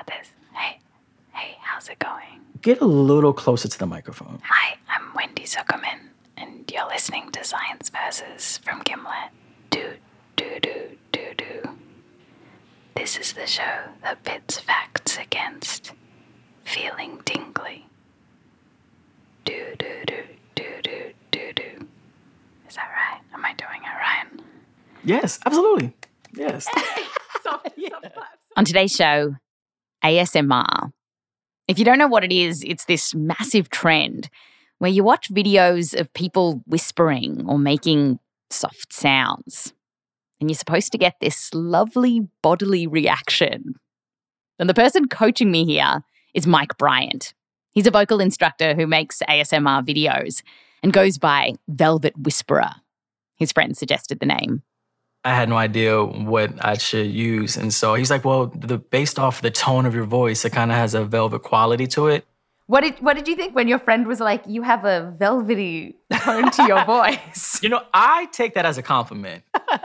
this. Hey, how's it going? Get a little closer to the microphone. Hi, I'm Wendy Zuckerman, and you're listening to Science Versus from Gimlet. Do. This is the show that pits facts against feeling tingly. Do. Is that right? Am I doing it right? Yes, absolutely. Yes. On today's show, ASMR. If you don't know what it is, it's this massive trend where you watch videos of people whispering or making soft sounds, and you're supposed to get this lovely bodily reaction. And the person coaching me here is Mike Bryant. He's a vocal instructor who makes ASMR videos and goes by Velvet Whisperer. His friend suggested the name. I had no idea what I should use. And so he's like, well, based off the tone of your voice, it kind of has a velvet quality to it. What did you think when your friend was like, you have a velvety tone to your voice? I take that as a compliment.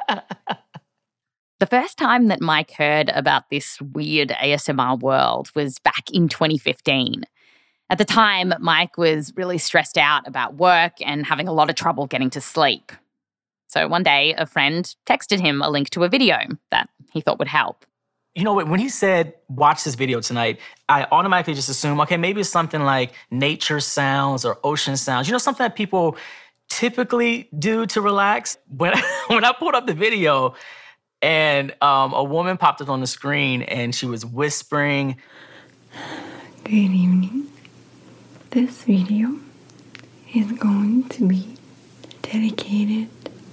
The first time that Mike heard about this weird ASMR world was back in 2015. At the time, Mike was really stressed out about work and having a lot of trouble getting to sleep. So one day, a friend texted him a link to a video that he thought would help. When he said, watch this video tonight, I automatically just assumed, okay, maybe it's something like nature sounds or ocean sounds. Something that people typically do to relax. When I pulled up the video and a woman popped up on the screen and she was whispering. Good evening. This video is going to be dedicated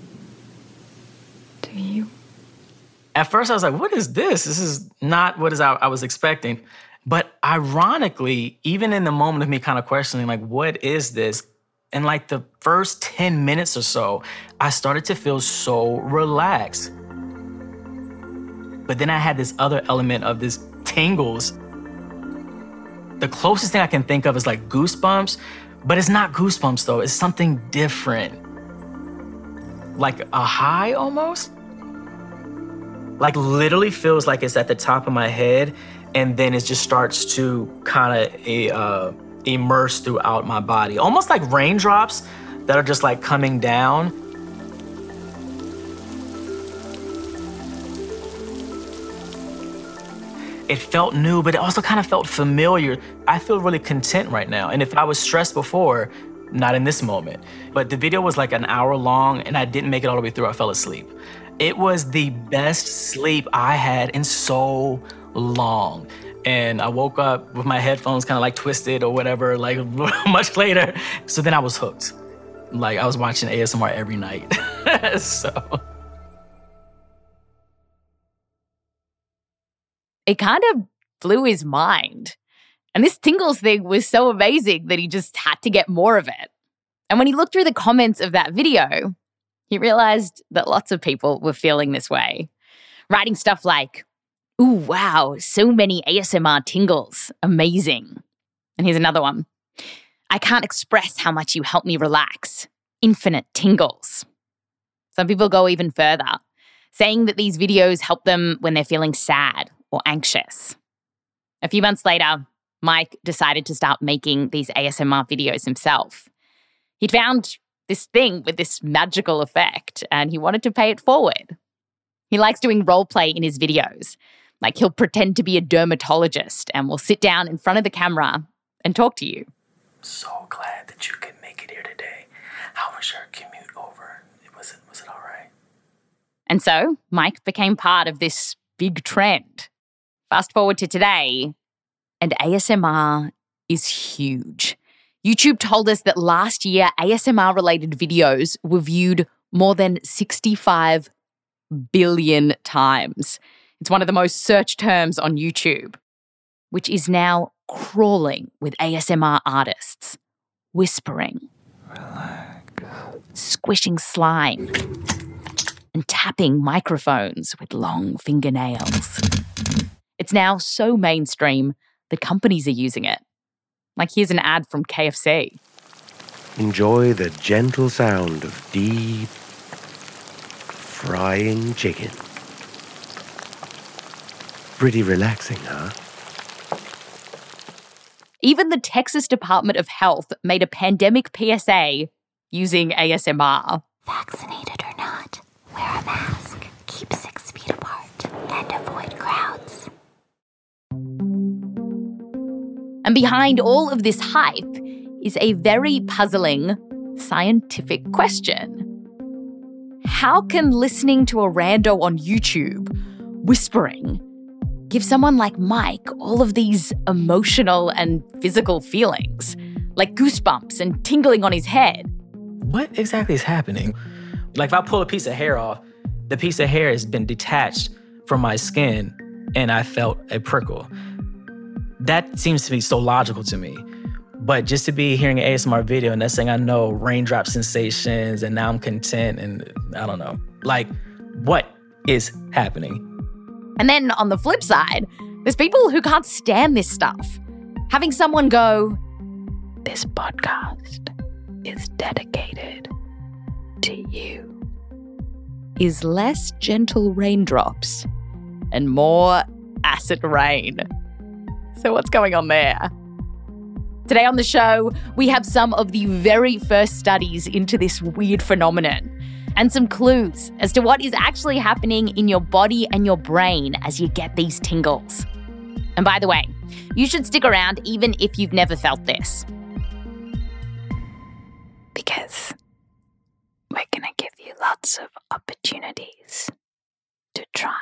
to you. At first, I was like, what is this? This is not what I was expecting. But ironically, even in the moment of me kind of questioning, like, what is this? In like the first 10 minutes or so, I started to feel so relaxed. But then I had this other element of this tingles. The closest thing I can think of is like goosebumps, but it's not goosebumps though. It's something different. Like a high almost. Like literally feels like it's at the top of my head and then it just starts to kind of immerse throughout my body. Almost like raindrops that are just like coming down. It felt new, but it also kind of felt familiar. I feel really content right now. And if I was stressed before, not in this moment. But the video was like an hour long and I didn't make it all the way through. I fell asleep. It was the best sleep I had in so long. And I woke up with my headphones kind of like twisted or whatever, like much later. So then I was hooked. Like I was watching ASMR every night. So. It kind of blew his mind. And this tingles thing was so amazing that he just had to get more of it. And when he looked through the comments of that video, he realized that lots of people were feeling this way, writing stuff like, ooh, wow, so many ASMR tingles, amazing. And here's another one. I can't express how much you help me relax, infinite tingles. Some people go even further, saying that these videos help them when they're feeling sad or anxious. A few months later, Mike decided to start making these ASMR videos himself. He'd found this thing with this magical effect and he wanted to pay it forward. He likes doing role play in his videos. Like he'll pretend to be a dermatologist and will sit down in front of the camera and talk to you. So glad that you could make it here today. How was your commute over? Was it all right? And so Mike became part of this big trend. Fast forward to today, and ASMR is huge. YouTube told us that last year, ASMR-related videos were viewed more than 65 billion times. It's one of the most searched terms on YouTube, which is now crawling with ASMR artists, whispering, Relax. squishing slime, and tapping microphones with long fingernails. It's now so mainstream that companies are using it. Like here's an ad from KFC. Enjoy the gentle sound of deep frying chicken. Pretty relaxing, huh? Even the Texas Department of Health made a pandemic PSA using ASMR. Vaccinated or not, wear a mask, keep 6 feet apart, and avoid crowds. And behind all of this hype is a very puzzling scientific question. How can listening to a rando on YouTube whispering give someone like Mike all of these emotional and physical feelings, like goosebumps and tingling on his head? What exactly is happening? Like if I pull a piece of hair off, the piece of hair has been detached from my skin and I felt a prickle. That seems to be so logical to me. But just to be hearing an ASMR video and next thing I know, raindrop sensations and now I'm content and I don't know. Like, what is happening? And then on the flip side, there's people who can't stand this stuff. Having someone go, "This podcast is dedicated to you," is less gentle raindrops and more acid rain. So what's going on there? Today on the show, we have some of the very first studies into this weird phenomenon and some clues as to what is actually happening in your body and your brain as you get these tingles. And by the way, you should stick around even if you've never felt this. Because we're going to give you lots of opportunities to try.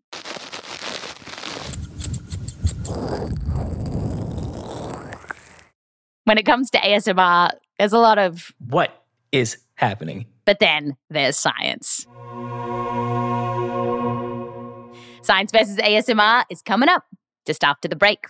When it comes to ASMR, there's a lot of what is happening? But then there's science. Science versus ASMR is coming up just after the break.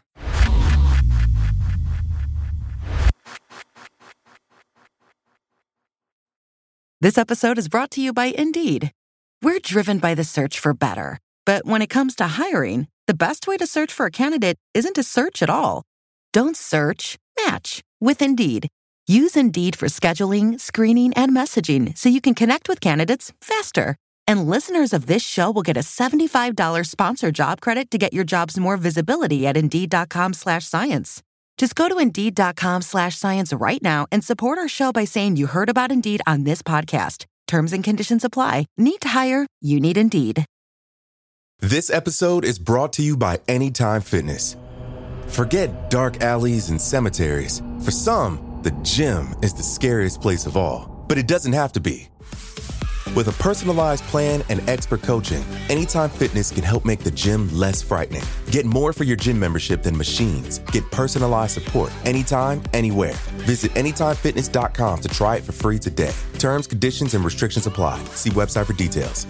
This episode is brought to you by Indeed. We're driven by the search for better. But when it comes to hiring, the best way to search for a candidate isn't to search at all. Don't search, match with Indeed. Use Indeed for scheduling, screening, and messaging so you can connect with candidates faster. And listeners of this show will get a $75 sponsored job credit to get your jobs more visibility at Indeed.com/science. Just go to Indeed.com/science right now and support our show by saying you heard about Indeed on this podcast. Terms and conditions apply. Need to hire? You need Indeed. This episode is brought to you by Anytime Fitness. Forget dark alleys and cemeteries. For some, the gym is the scariest place of all. But it doesn't have to be. With a personalized plan and expert coaching, Anytime Fitness can help make the gym less frightening. Get more for your gym membership than machines. Get personalized support anytime, anywhere. Visit AnytimeFitness.com to try it for free today. Terms, conditions, and restrictions apply. See website for details.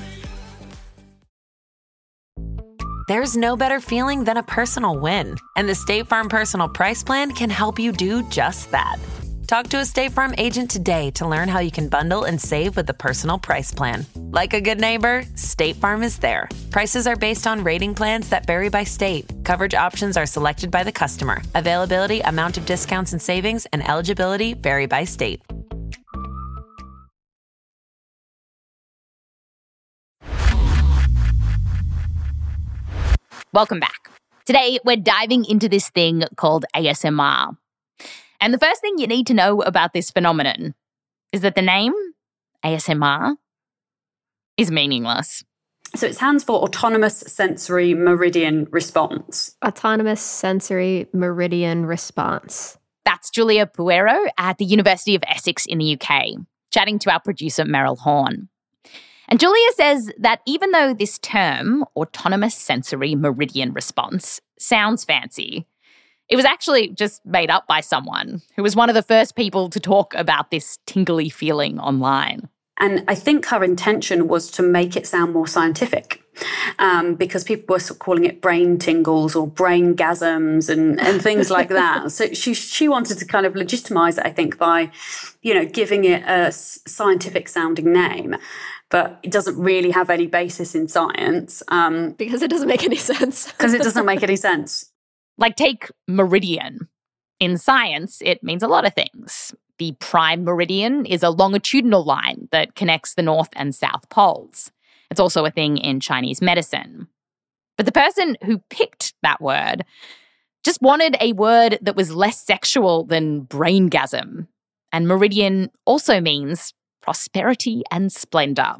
There's no better feeling than a personal win. And the State Farm Personal Price Plan can help you do just that. Talk to a State Farm agent today to learn how you can bundle and save with the Personal Price Plan. Like a good neighbor, State Farm is there. Prices are based on rating plans that vary by state. Coverage options are selected by the customer. Availability, amount of discounts and savings, and eligibility vary by state. Welcome back. Today, we're diving into this thing called ASMR. And the first thing you need to know about this phenomenon is that the name, ASMR, is meaningless. So it stands for Autonomous Sensory Meridian Response. Autonomous Sensory Meridian Response. That's Julia Puero at the University of Essex in the UK, chatting to our producer, Meryl Horn. And Julia says that even though this term, Autonomous Sensory Meridian Response, sounds fancy, it was actually just made up by someone who was one of the first people to talk about this tingly feeling online. And I think her intention was to make it sound more scientific, because people were sort of calling it brain tingles or brain gasms and things like that. So she wanted to kind of legitimize it, I think, by, giving it a scientific sounding name. But it doesn't really have any basis in science. Because it doesn't make any sense. Because it doesn't make any sense. Like take meridian. In science, it means a lot of things. The prime meridian is a longitudinal line that connects the North and South poles. It's also a thing in Chinese medicine. But the person who picked that word just wanted a word that was less sexual than braingasm. And meridian also means prosperity and splendor.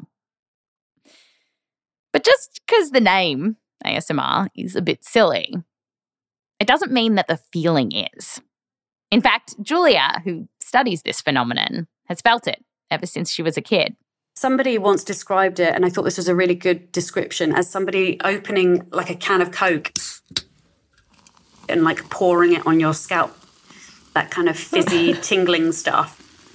But just because the name ASMR is a bit silly, it doesn't mean that the feeling is. In fact, Julia, who studies this phenomenon, has felt it ever since she was a kid. Somebody once described it, and I thought this was a really good description, as somebody opening like a can of Coke and like pouring it on your scalp. That kind of fizzy, tingling stuff.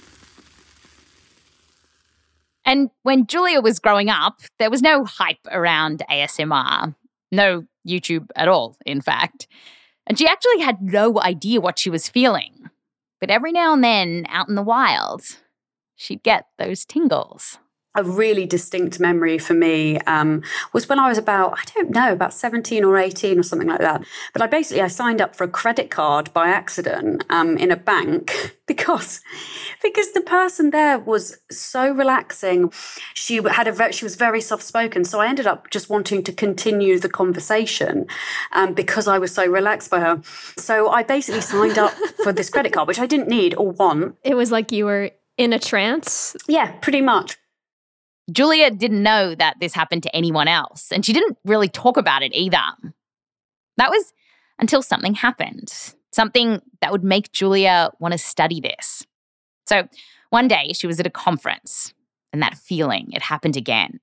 And when Julia was growing up, there was no hype around ASMR. No YouTube at all, in fact. And she actually had no idea what she was feeling. But every now and then, out in the wild, she'd get those tingles. A really distinct memory for me was when I was about 17 or 18 or something like that. But I signed up for a credit card by accident in a bank because the person there was so relaxing. She was very soft-spoken. So I ended up just wanting to continue the conversation because I was so relaxed by her. So I basically signed up for this credit card, which I didn't need or want. It was like you were in a trance? Yeah, pretty much. Julia didn't know that this happened to anyone else, and she didn't really talk about it either. That was until something happened, something that would make Julia want to study this. So one day she was at a conference, and that feeling, it happened again.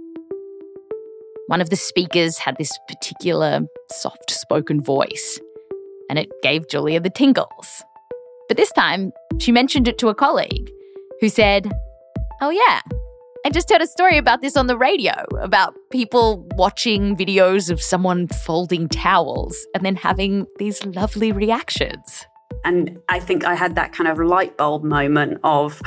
One of the speakers had this particular soft-spoken voice, and it gave Julia the tingles. But this time, she mentioned it to a colleague who said, "Oh yeah, I just heard a story about this on the radio, about people watching videos of someone folding towels and then having these lovely reactions." And I think I had that kind of light bulb moment of,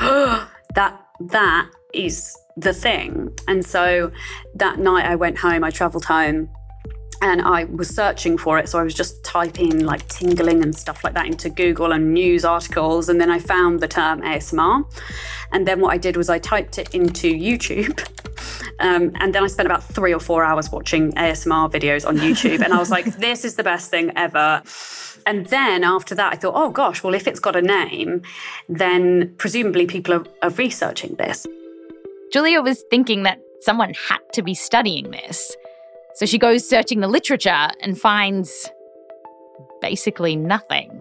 that is the thing. And so that night I went home, I travelled home, and I was searching for it. So I was just typing like tingling and stuff like that into Google and news articles. And then I found the term ASMR. And then what I did was I typed it into YouTube. And then I spent about 3 or 4 hours watching ASMR videos on YouTube. And I was like, this is the best thing ever. And then after that, I thought, oh gosh, well, if it's got a name, then presumably people are researching this. Julia was thinking that someone had to be studying this. So she goes searching the literature and finds basically nothing.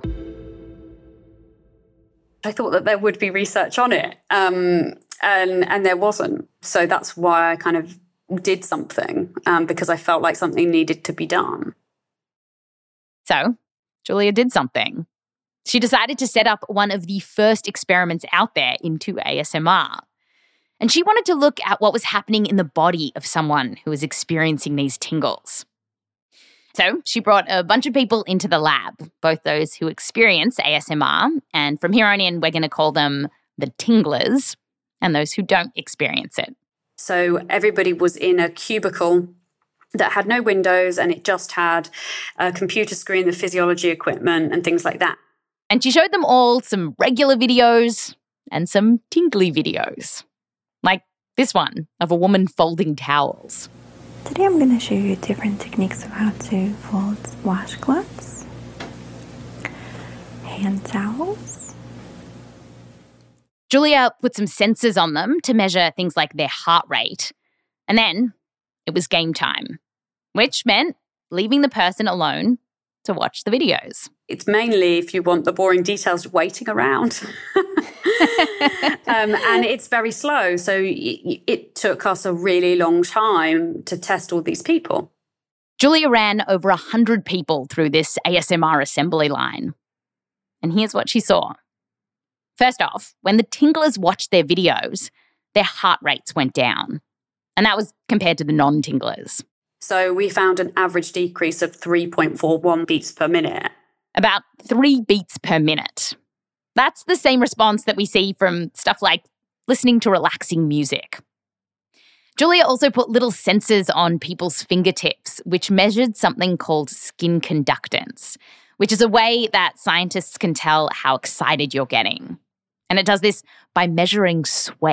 I thought that there would be research on it, and there wasn't. So that's why I kind of did something, because I felt like something needed to be done. So Julia did something. She decided to set up one of the first experiments out there into ASMR. And she wanted to look at what was happening in the body of someone who was experiencing these tingles. So she brought a bunch of people into the lab, both those who experience ASMR, and from here on in, we're going to call them the tinglers, and those who don't experience it. So everybody was in a cubicle that had no windows, and it just had a computer screen, the physiology equipment, and things like that. And she showed them all some regular videos and some tingly videos. Like this one of a woman folding towels. Today I'm going to show you different techniques of how to fold washcloths, hand towels. Julia put some sensors on them to measure things like their heart rate. And then it was game time, which meant leaving the person alone to watch the videos. It's mainly, if you want the boring details, waiting around. And it's very slow. So it took us a really long time to test all these people. Julia ran over 100 people through this ASMR assembly line. And here's what she saw. First off, when the tinglers watched their videos, their heart rates went down. And that was compared to the non-tinglers. So we found an average decrease of 3.41 beats per minute. About 3 beats per minute. That's the same response that we see from stuff like listening to relaxing music. Julia also put little sensors on people's fingertips, which measured something called skin conductance, which is a way that scientists can tell how excited you're getting. And it does this by measuring sweat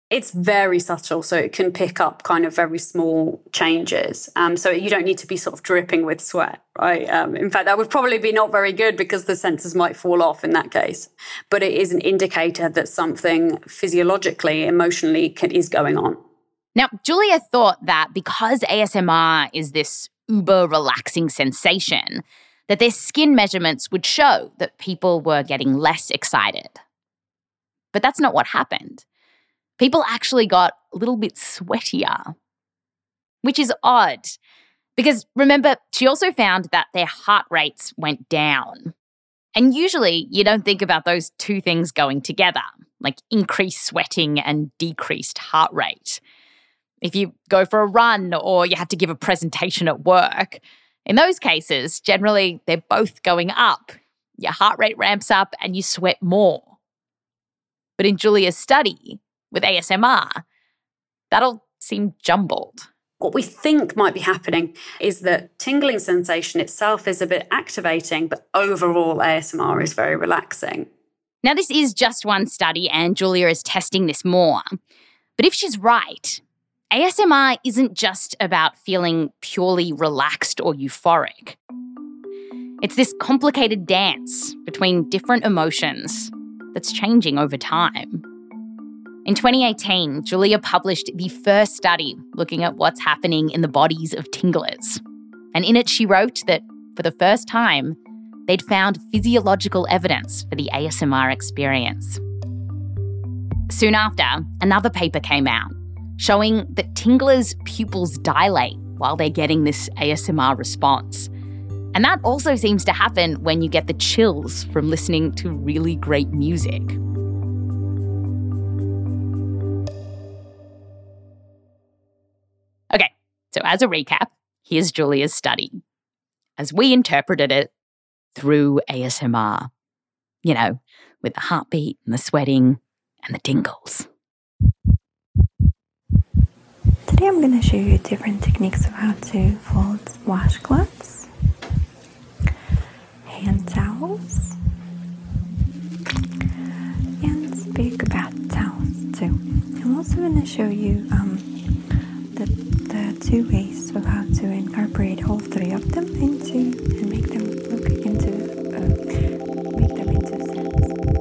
It's very subtle, so it can pick up kind of very small changes. So you don't need to be sort of dripping with sweat, right? In fact, that would probably be not very good because the sensors might fall off in that case. But it is an indicator that something physiologically, emotionally is going on. Now, Julia thought that because ASMR is this uber relaxing sensation, that their skin measurements would show that people were getting less excited. But that's not what happened. People actually got a little bit sweatier, which is odd because, remember, she also found that their heart rates went down. And usually you don't think about those two things going together, like increased sweating and decreased heart rate. If you go for a run or you have to give a presentation at work, in those cases, generally they're both going up. Your heart rate ramps up and you sweat more. But in Julia's study, with ASMR, that all seemed jumbled. What we think might be happening is that tingling sensation itself is a bit activating, but overall ASMR is very relaxing. Now, this is just one study and Julia is testing this more. But if she's right, ASMR isn't just about feeling purely relaxed or euphoric. It's this complicated dance between different emotions that's changing over time. In 2018, Julia published the first study looking at what's happening in the bodies of tinglers. And in it, she wrote that for the first time, they'd found physiological evidence for the ASMR experience. Soon after, another paper came out showing that tinglers' pupils dilate while they're getting this ASMR response. And that also seems to happen when you get the chills from listening to really great music. Okay, so as a recap, here's Julia's study, as we interpreted it through ASMR. You know, with the heartbeat and the sweating and the tingles. Today I'm going to show you different techniques of how to fold washcloths, hand towels, and big bath towels too. I'm also going to show you the two ways of how to incorporate all three of them into and make them into scents.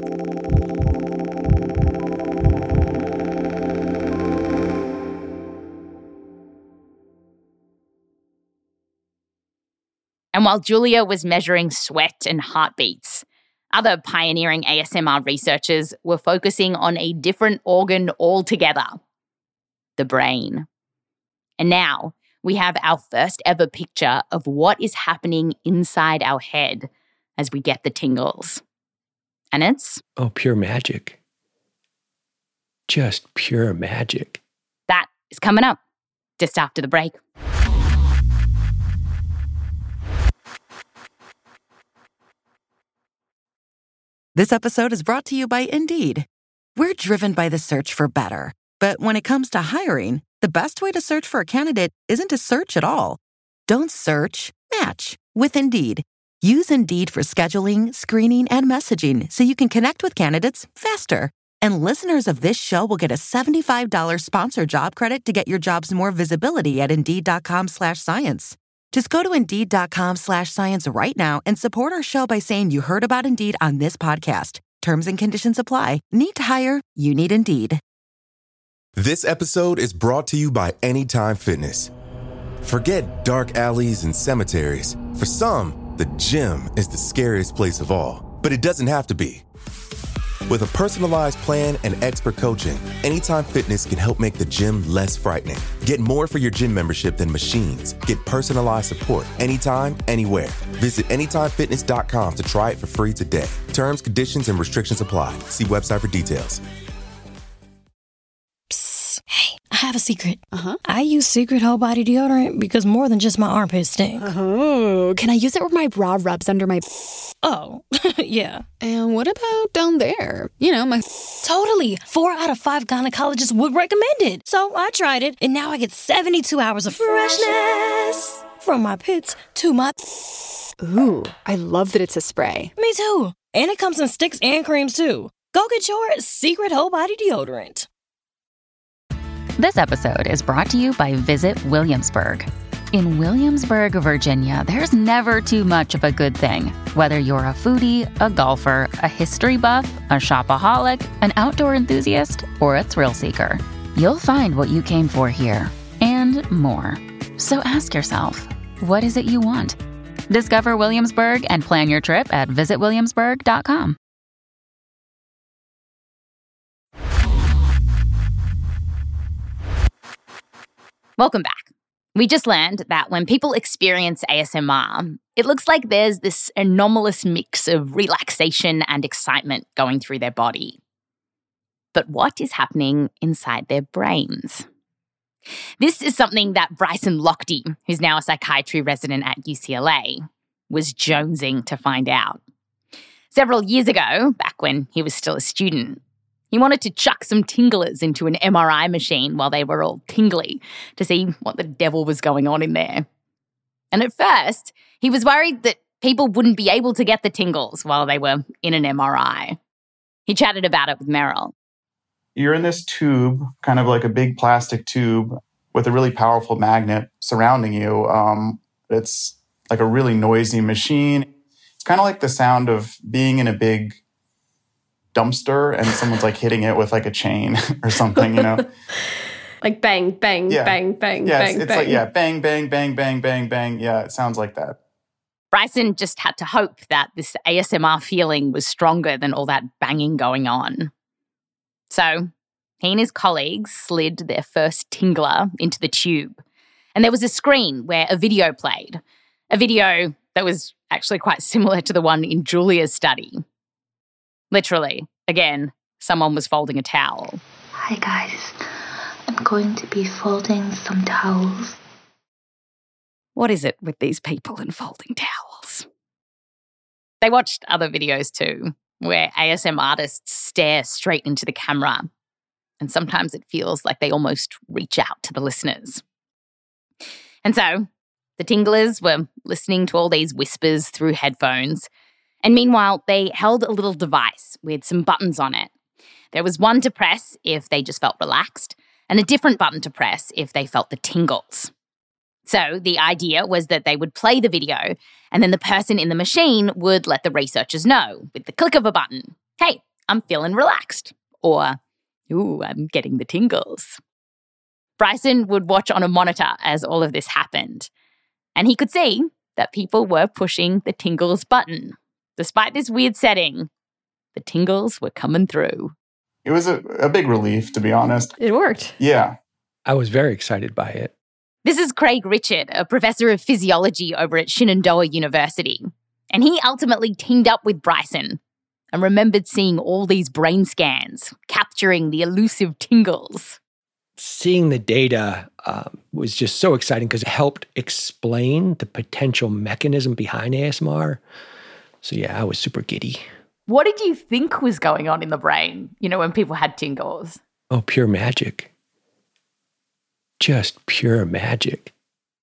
And while Julia was measuring sweat and heartbeats, other pioneering ASMR researchers were focusing on a different organ altogether, the brain. And now we have our first ever picture of what is happening inside our head as we get the tingles. And it's... Oh, pure magic. Just pure magic. That is coming up just after the break. This episode is brought to you by Indeed. We're driven by the search for better. But when it comes to hiring, the best way to search for a candidate isn't to search at all. Don't search, match with Indeed. Use Indeed for scheduling, screening, and messaging so you can connect with candidates faster. And listeners of this show will get a $75 sponsored job credit to get your jobs more visibility at Indeed.com/science. Just go to Indeed.com/science right now and support our show by saying you heard about Indeed on this podcast. Terms and conditions apply. Need to hire? You need Indeed. This episode is brought to you by Anytime Fitness. Forget dark alleys and cemeteries. For some, the gym is the scariest place of all. But it doesn't have to be. With a personalized plan and expert coaching, Anytime Fitness can help make the gym less frightening. Get more for your gym membership than machines. Get personalized support anytime, anywhere. Visit AnytimeFitness.com to try it for free today. Terms, conditions, and restrictions apply. See website for details. Psst. Hey, I have a secret. I use Secret Whole Body Deodorant because more than just my armpits stink. Oh, can I use it where my bra rubs under my... Oh, yeah. And what about down there? You know, my... Totally. 4 out of 5 gynecologists would recommend it. So I tried it, and now I get 72 hours of freshness. From my pits to my... Ooh, I love that it's a spray. Me too. And it comes in sticks and creams too. Go get your Secret Whole Body Deodorant. This episode is brought to you by Visit Williamsburg. In Williamsburg, Virginia, there's never too much of a good thing. Whether you're a foodie, a golfer, a history buff, a shopaholic, an outdoor enthusiast, or a thrill seeker, you'll find what you came for here and more. So ask yourself, what is it you want? Discover Williamsburg and plan your trip at visitwilliamsburg.com. Welcome back. We just learned that when people experience ASMR, it looks like there's this anomalous mix of relaxation and excitement going through their body. But what is happening inside their brains? This is something that Bryson Lochte, who's now a psychiatry resident at UCLA, was jonesing to find out. Several years ago, back when he was still a student, he wanted to chuck some tinglers into an MRI machine while they were all tingly to see what the devil was going on in there. And at first, he was worried that people wouldn't be able to get the tingles while they were in an MRI. He chatted about it with Meryl. You're in this tube, kind of like a big plastic tube with a really powerful magnet surrounding you. It's like a really noisy machine. It's kind of like the sound of being in a big dumpster and someone's like hitting it with like a chain or something, you know? Like bang, bang, bang, bang, yeah, bang, it's bang. like, yeah, bang, bang, bang, bang, bang, bang. Yeah, it sounds like that. Bryson just had to hope that this ASMR feeling was stronger than all that banging going on. So he and his colleagues slid their first tingler into the tube. And there was a screen where a video played, a video that was actually quite similar to the one in Julia's study. Literally, again, someone was folding a towel. Hi guys, I'm going to be folding some towels. What is it with these people and folding towels? They watched other videos too, where ASM artists stare straight into the camera. And sometimes it feels like they almost reach out to the listeners. And so the tinglers were listening to all these whispers through headphones. And meanwhile, they held a little device with some buttons on it. There was one to press if they just felt relaxed, and a different button to press if they felt the tingles. So the idea was that they would play the video, and then the person in the machine would let the researchers know with the click of a button, hey, I'm feeling relaxed, or, ooh, I'm getting the tingles. Bryson would watch on a monitor as all of this happened, and he could see that people were pushing the tingles button. Despite this weird setting, the tingles were coming through. It was a big relief, to be honest. It worked. Yeah. I was very excited by it. This is Craig Richard, a professor of physiology over at Shenandoah University. And he ultimately teamed up with Bryson and remembered seeing all these brain scans, capturing the elusive tingles. Seeing the data was just so exciting because it helped explain the potential mechanism behind ASMR. So yeah, I was super giddy. What did you think was going on in the brain, when people had tingles? Oh, pure magic. Just pure magic.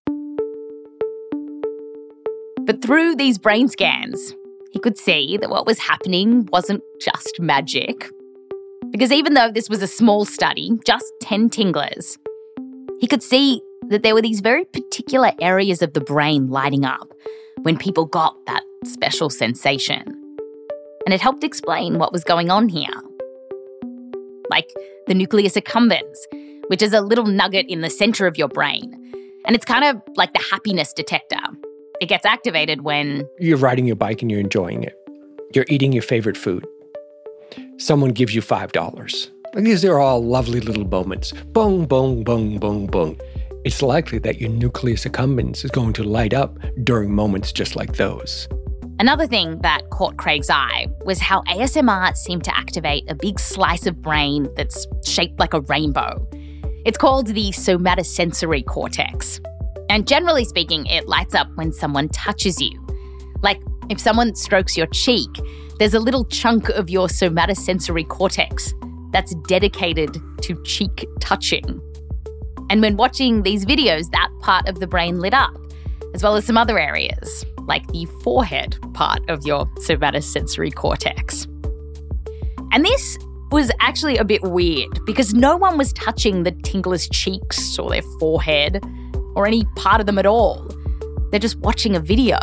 But through these brain scans, he could see that what was happening wasn't just magic. Because even though this was a small study, just 10 tinglers, he could see that there were these very particular areas of the brain lighting up when people got that special sensation. And it helped explain what was going on here. Like the nucleus accumbens, which is a little nugget in the center of your brain. And it's kind of like the happiness detector. It gets activated when you're riding your bike and you're enjoying it. You're eating your favorite food. Someone gives you $5. These are all lovely little moments. Bong, bong, bong, bong, bong. It's likely that your nucleus accumbens is going to light up during moments just like those. Another thing that caught Craig's eye was how ASMR seemed to activate a big slice of brain that's shaped like a rainbow. It's called the somatosensory cortex. And generally speaking, it lights up when someone touches you. Like if someone strokes your cheek, there's a little chunk of your somatosensory cortex that's dedicated to cheek touching. And when watching these videos, that part of the brain lit up, as well as some other areas, like the forehead part of your somatosensory cortex. And this was actually a bit weird because no one was touching the tingler's cheeks or their forehead or any part of them at all. They're just watching a video.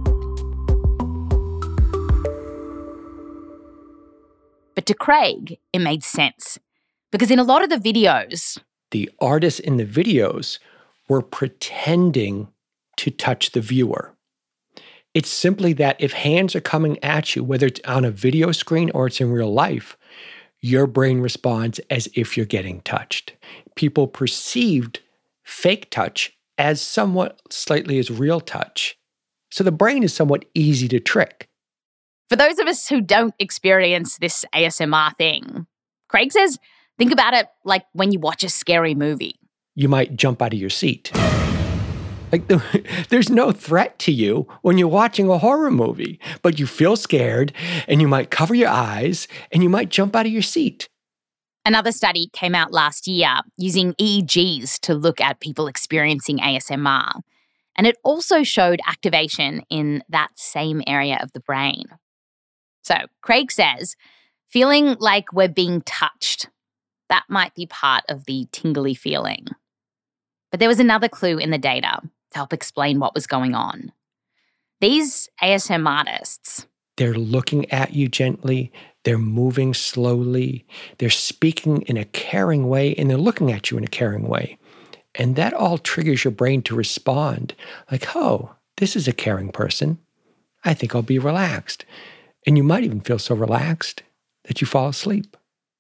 But to Craig, it made sense because in a lot of the videos, the artists in the videos were pretending to touch the viewer. It's simply that if hands are coming at you, whether it's on a video screen or it's in real life, your brain responds as if you're getting touched. People perceived fake touch as somewhat slightly as real touch. So the brain is somewhat easy to trick. For those of us who don't experience this ASMR thing, Craig says, think about it like when you watch a scary movie. You might jump out of your seat. There's no threat to you when you're watching a horror movie, but you feel scared and you might cover your eyes and you might jump out of your seat. Another study came out last year using EEGs to look at people experiencing ASMR, and it also showed activation in that same area of the brain. So Craig says, feeling like we're being touched, that might be part of the tingly feeling. But there was another clue in the data to help explain what was going on. These ASMR artists, they're looking at you gently, they're moving slowly, they're speaking in a caring way, and they're looking at you in a caring way. And that all triggers your brain to respond like, oh, this is a caring person. I think I'll be relaxed. And you might even feel so relaxed that you fall asleep.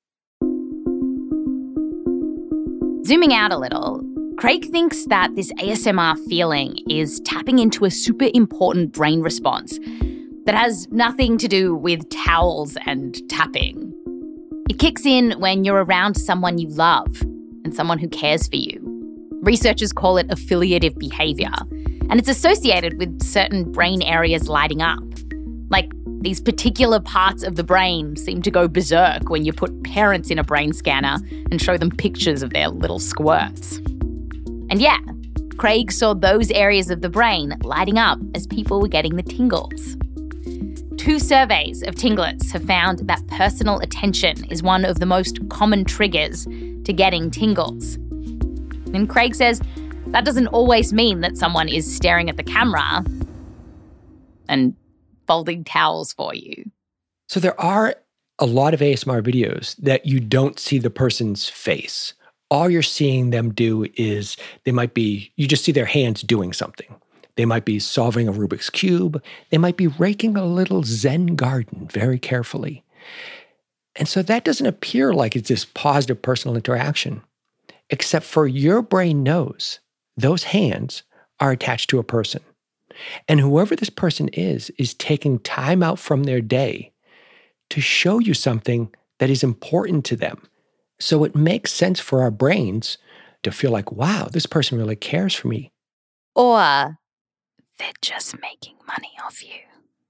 Zooming out a little, Craig thinks that this ASMR feeling is tapping into a super important brain response that has nothing to do with towels and tapping. It kicks in when you're around someone you love and someone who cares for you. Researchers call it affiliative behavior, and it's associated with certain brain areas lighting up. Like, these particular parts of the brain seem to go berserk when you put parents in a brain scanner and show them pictures of their little squirts. And yeah, Craig saw those areas of the brain lighting up as people were getting the tingles. 2 surveys of tinglers have found that personal attention is one of the most common triggers to getting tingles. And Craig says that doesn't always mean that someone is staring at the camera and folding towels for you. So there are a lot of ASMR videos that you don't see the person's face. All you're seeing them do is you just see their hands doing something. They might be solving a Rubik's Cube. They might be raking a little Zen garden very carefully. And so that doesn't appear like it's this positive personal interaction, except for your brain knows those hands are attached to a person. And whoever this person is taking time out from their day to show you something that is important to them. So it makes sense for our brains to feel like, wow, this person really cares for me. Or they're just making money off you.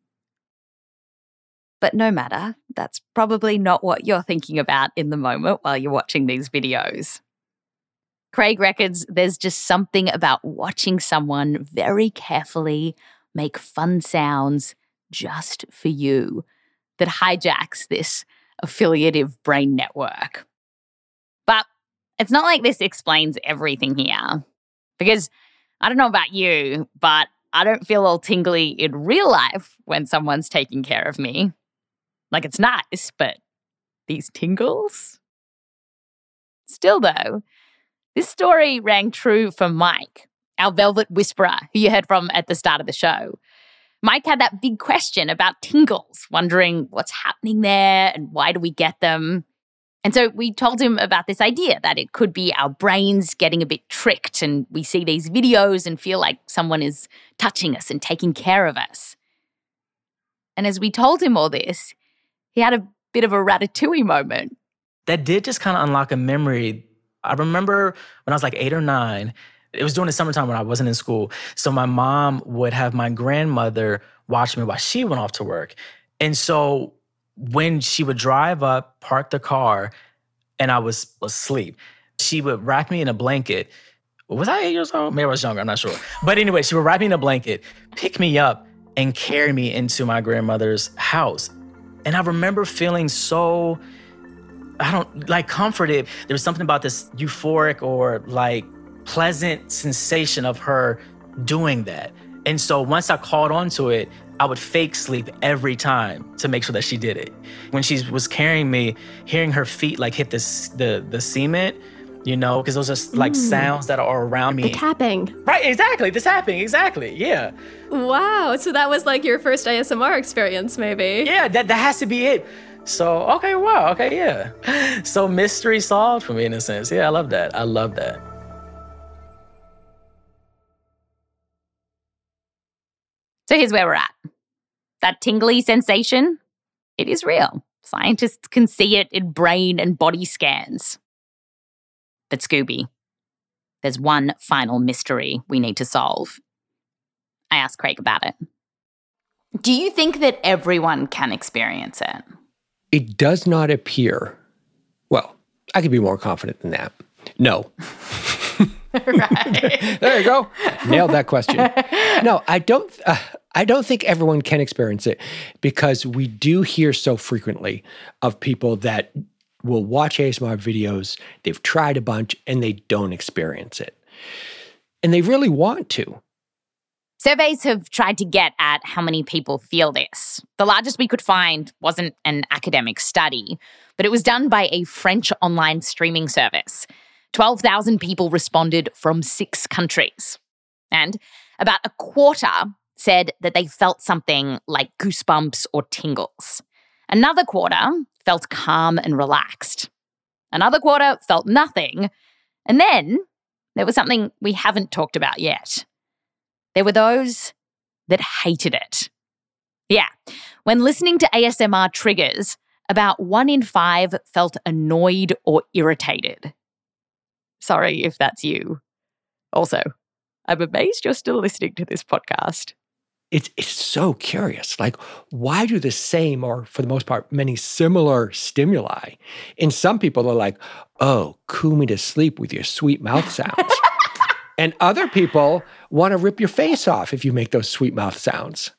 But no matter, that's probably not what you're thinking about in the moment while you're watching these videos. Craig reckons there's just something about watching someone very carefully make fun sounds just for you that hijacks this affiliative brain network. But it's not like this explains everything here. Because I don't know about you, but I don't feel all tingly in real life when someone's taking care of me. Like, it's nice, but these tingles? Still though, this story rang true for Mike, our velvet whisperer, who you heard from at the start of the show. Mike had that big question about tingles, wondering what's happening there and why do we get them. And so we told him about this idea that it could be our brains getting a bit tricked and we see these videos and feel like someone is touching us and taking care of us. And as we told him all this, he had a bit of a Ratatouille moment. That did just kind of unlock a memory. I remember when I was like 8 or 9, it was during the summertime when I wasn't in school. So my mom would have my grandmother watch me while she went off to work. And so when she would drive up, park the car, and I was asleep, she would wrap me in a blanket. Was I 8 years old? Maybe I was younger, I'm not sure. But anyway, she would wrap me in a blanket, pick me up, and carry me into my grandmother's house. And I remember feeling so comforted. There was something about this euphoric or like pleasant sensation of her doing that. And so once I caught on to it, I would fake sleep every time to make sure that she did it. When she was carrying me, hearing her feet like hit the cement, you know, because those are like sounds that are around me. The tapping. Right, exactly. The tapping, exactly. Yeah. Wow. So that was like your first ASMR experience, maybe. Yeah, that has to be it. So, okay, wow, okay, yeah. So mystery solved for me in a sense. Yeah, I love that. I love that. So here's where we're at. That tingly sensation, it is real. Scientists can see it in brain and body scans. But Scooby, there's one final mystery we need to solve. I asked Craig about it. Do you think that everyone can experience it? It does not appear. Well, I could be more confident than that. No. Right. There you go. Nailed that question. No, I don't think everyone can experience it because we do hear so frequently of people that will watch ASMR videos, they've tried a bunch, and they don't experience it. And they really want to. Surveys have tried to get at how many people feel this. The largest we could find wasn't an academic study, but it was done by a French online streaming service. 12,000 people responded from 6 countries. And about a quarter said that they felt something like goosebumps or tingles. Another quarter felt calm and relaxed. Another quarter felt nothing. And then there was something we haven't talked about yet. There were those that hated it. Yeah, when listening to ASMR triggers, about 1 in 5 felt annoyed or irritated. Sorry if that's you. Also, I'm amazed you're still listening to this podcast. It's so curious. Like, why do the same, or for the most part, many similar stimuli? And some people are like, oh, coo me to sleep with your sweet mouth sounds. And other people want to rip your face off if you make those sweet mouth sounds.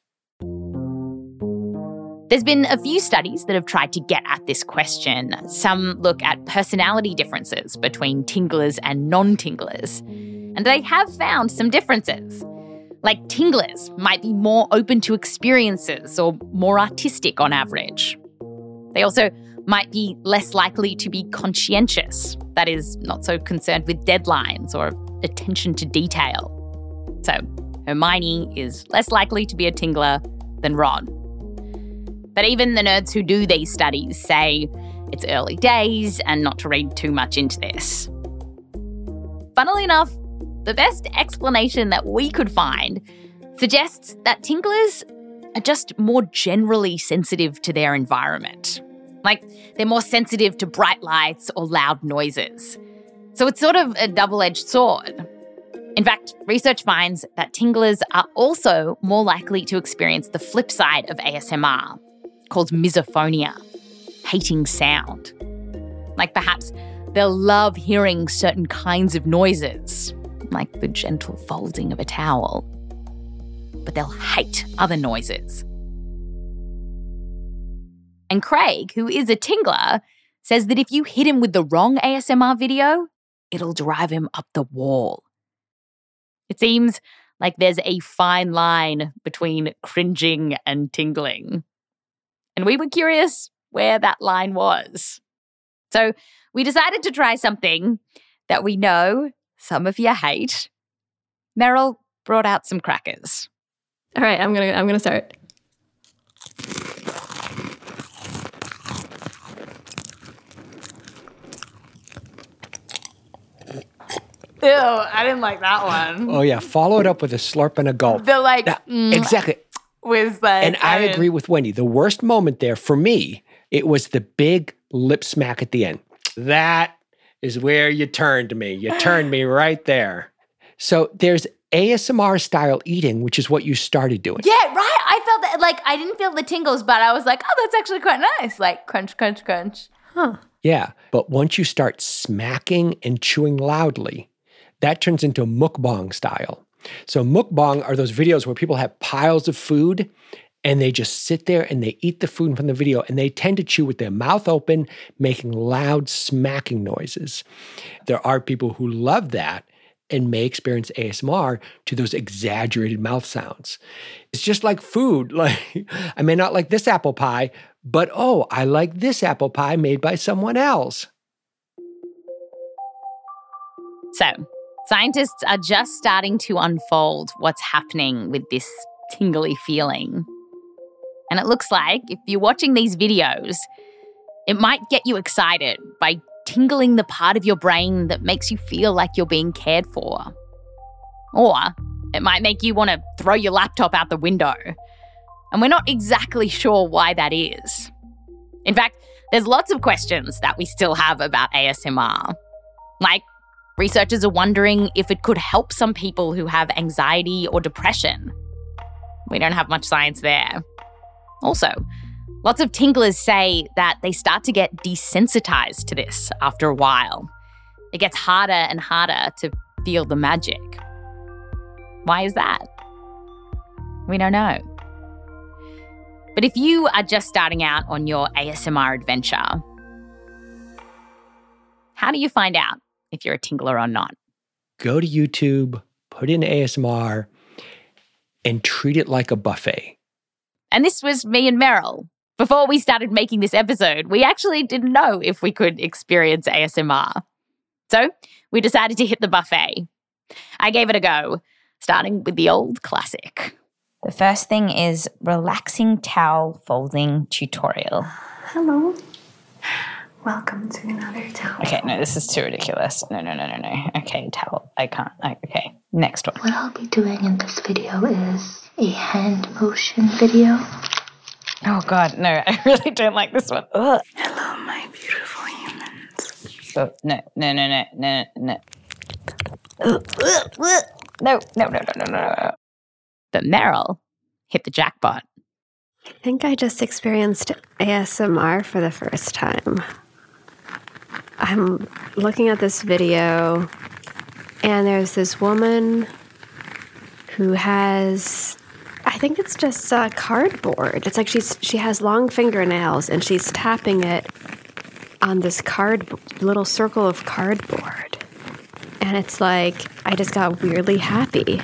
There's been a few studies that have tried to get at this question. Some look at personality differences between tinglers and non-tinglers. And they have found some differences. Like tinglers might be more open to experiences or more artistic on average. They also might be less likely to be conscientious, that is, not so concerned with deadlines or attention to detail. So Hermione is less likely to be a tingler than Ron. But even the nerds who do these studies say it's early days and not to read too much into this. Funnily enough, the best explanation that we could find suggests that tinglers are just more generally sensitive to their environment. Like, they're more sensitive to bright lights or loud noises. So it's sort of a double-edged sword. In fact, research finds that tinglers are also more likely to experience the flip side of ASMR, called misophonia, hating sound. Like perhaps they'll love hearing certain kinds of noises, like the gentle folding of a towel, but they'll hate other noises. And Craig, who is a tingler, says that if you hit him with the wrong ASMR video, it'll drive him up the wall. It seems like there's a fine line between cringing and tingling. And we were curious where that line was. So we decided to try something that we know some of you hate. Meryl brought out some crackers. All right, I'm gonna start. Ew, I didn't like that one. Oh yeah, follow it up with a slurp and a gulp. Exactly. Was like, and I agree with Wendy. The worst moment there for me, it was the big lip smack at the end. That is where you turned me. You turned me right there. So there's ASMR style eating, which is what you started doing. Yeah, right. I felt that, like, I didn't feel the tingles, but I was like, oh, that's actually quite nice. Like, crunch, crunch, crunch. Huh. Yeah, but once you start smacking and chewing loudly, that turns into mukbang style. So mukbang are those videos where people have piles of food and they just sit there and they eat the food from the video, and they tend to chew with their mouth open, making loud smacking noises. There are people who love that and may experience ASMR to those exaggerated mouth sounds. It's just like food. Like, I may not like this apple pie, but oh, I like this apple pie made by someone else. So, scientists are just starting to unfold what's happening with this tingly feeling. And it looks like if you're watching these videos, it might get you excited by tingling the part of your brain that makes you feel like you're being cared for. Or it might make you want to throw your laptop out the window. And we're not exactly sure why that is. In fact, there's lots of questions that we still have about ASMR. Like, researchers are wondering if it could help some people who have anxiety or depression. We don't have much science there. Also, lots of tinglers say that they start to get desensitized to this after a while. It gets harder and harder to feel the magic. Why is that? We don't know. But if you are just starting out on your ASMR adventure, how do you find out if you're a tingler or not? Go to YouTube, put in ASMR, and treat it like a buffet. And this was me and Meryl. Before we started making this episode, we actually didn't know if we could experience ASMR. So we decided to hit the buffet. I gave it a go, starting with the old classic. The first thing is relaxing towel folding tutorial. Hello. Welcome to another towel. Okay, no, this is too ridiculous. No. Okay, towel. I can't. Okay, next one. What I'll be doing in this video is a hand motion video. Oh, God, no, I really don't like this one. Ugh. Hello, my beautiful humans. Oh, no. No. But Meryl hit the jackpot. I think I just experienced ASMR for the first time. I'm looking at this video, and there's this woman who has, I think it's just cardboard. It's like she has long fingernails, and she's tapping it on this little circle of cardboard. And it's like, I just got weirdly happy.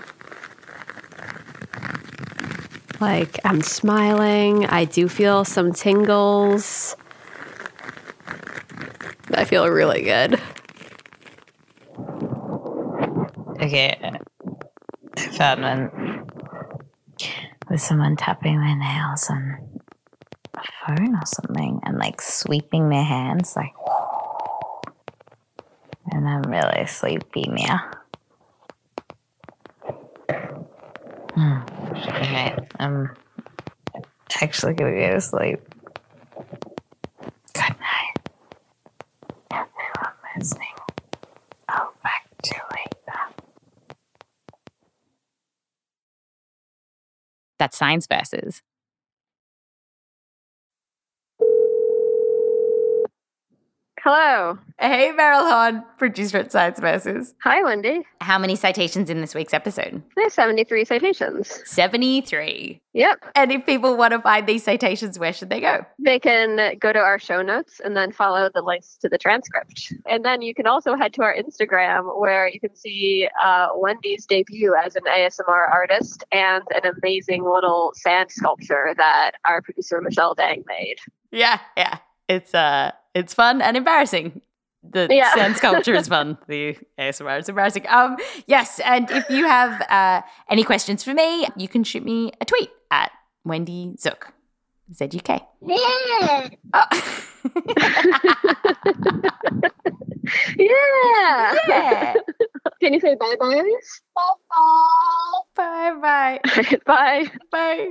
Like, I'm smiling. I do feel some tingles. I feel really good. Okay. I found one with someone tapping their nails on a phone or something and like sweeping their hands like, and I'm really sleepy now. Okay, I'm actually gonna go to sleep. Good night, everyone listening. I'll back to you later. That's Science Versus. Hello. Hey, Meryl Horn, producer at Science Versus. Hi, Wendy. How many citations in this week's episode? There's 73 citations. 73. Yep. And if people want to find these citations, where should they go? They can go to our show notes and then follow the links to the transcript. And then you can also head to our Instagram where you can see Wendy's debut as an ASMR artist and an amazing little sand sculpture that our producer Michelle Dang made. Yeah. It's fun and embarrassing. The sand sculpture is fun. The ASMR is embarrassing. Yes, and if you have any questions for me, you can shoot me a tweet at Wendy Zook, ZUK. Yeah. Yeah. Can you say bye-bye? Bye-bye. Bye. Bye.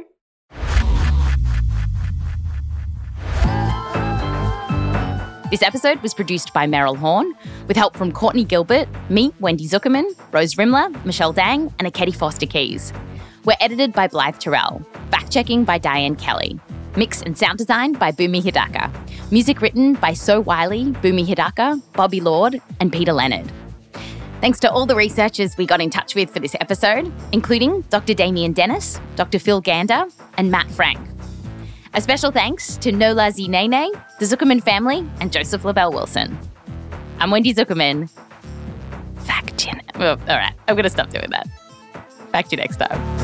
This episode was produced by Meryl Horn, with help from Courtney Gilbert, me, Wendy Zuckerman, Rose Rimler, Michelle Dang, and Akedi Foster Keys. We're edited by Blythe Terrell, fact-checking by Diane Kelly, mix and sound design by Boomy Hidaka, music written by So Wiley, Boomy Hidaka, Bobby Lord, and Peter Leonard. Thanks to all the researchers we got in touch with for this episode, including Dr. Damien Dennis, Dr. Phil Gander, and Matt Frank. A special thanks to Nola Zinene, the Zuckerman family, and Joseph LaBelle Wilson. I'm Wendy Zuckerman. Fact you. All right, I'm going to stop doing that. Back to you next time.